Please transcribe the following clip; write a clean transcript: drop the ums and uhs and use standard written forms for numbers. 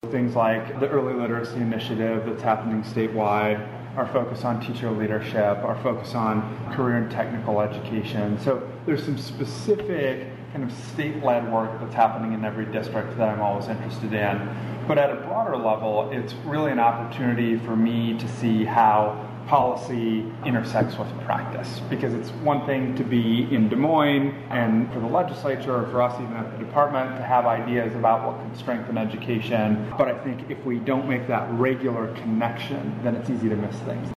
things like the Early Literacy Initiative that's happening statewide, our focus on teacher leadership, our focus on career and technical education. So there's some specific kind of state-led work that's happening in every district that I'm always interested in. But at a broader level, it's really an opportunity for me to see how policy intersects with practice, because it's one thing to be in Des Moines and for the legislature, or for us even at the department, to have ideas about what can strengthen education. But I think if we don't make that regular connection, then it's easy to miss things.